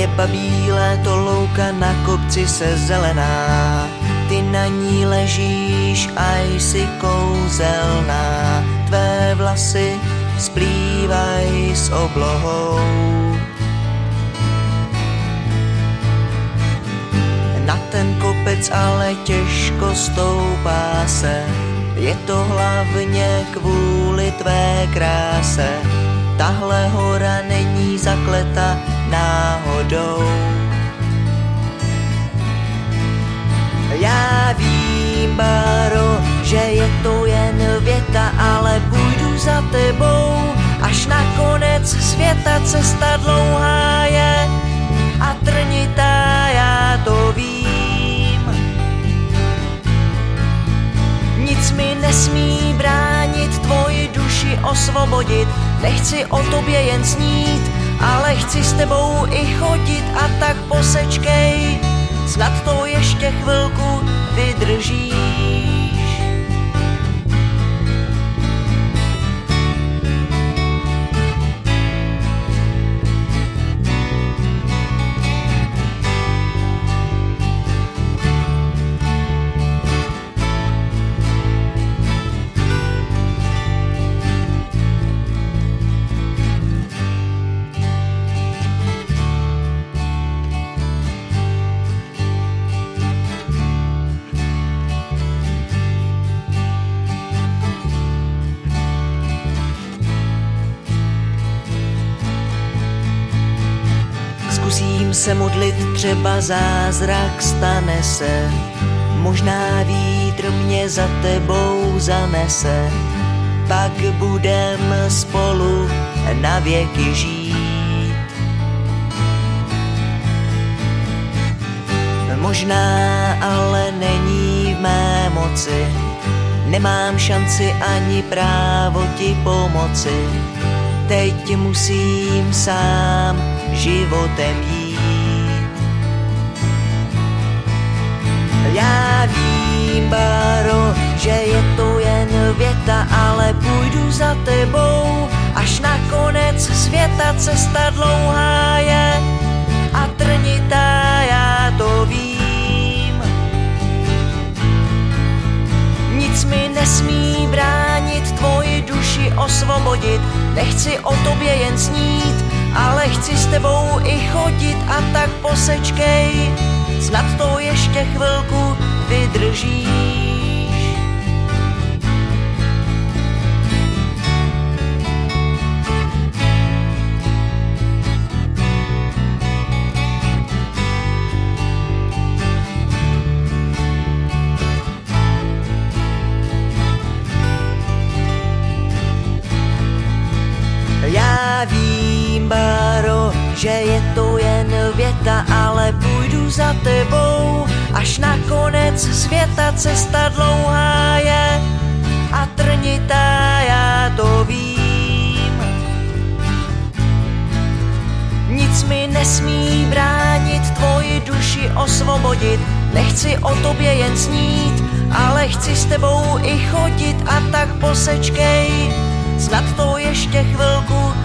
Neba bílé, to louka na kopci se zelená. Ty na ní ležíš a jsi kouzelná. Tvé vlasy splývaj s oblohou. Na ten kopec ale těžko stoupá se. Je to hlavně kvůli tvé kráse. Tahle hora není zakleta náhodou. Já vím, Báro, že je to jen věta, ale půjdu za tebou, až na konec světa. Cesta dlouhá je a trnitá, já to vím. Nic mi nesmí bránit tvoji duši osvobodit. Nechci o tobě jen snít, ale chci s tebou i chodit. A tak posečkej, snad to ještě chvilku vydržíš. Zkusím se modlit, třeba zázrak stane se. Možná vítr mě za tebou zanese. Pak budem spolu na věky žít. Možná ale není v mé moci. Nemám šanci ani právo ti pomoci. Teď musím sám životem jít. Já vím, Báro, že je to jen věta, ale půjdu za tebou, až na konec světa. Cesta dlouhá je a trnitá, já to vím. Nic mi nesmí bránit tvoji duši osvobodit. Nechci o tobě jen snít, ale chci s tebou i chodit. A tak posečkej, snad to ještě chvilku vydržíš. Já vím, Báro, že je to jen věta, ale půjdu za tebou, až na konec světa. Cesta dlouhá je a trnitá, já to vím. Nic mi nesmí bránit tvoji duši osvobodit. Nechci o tobě jen snít, ale chci s tebou i chodit. A tak posečkej, snad to ještě chvilku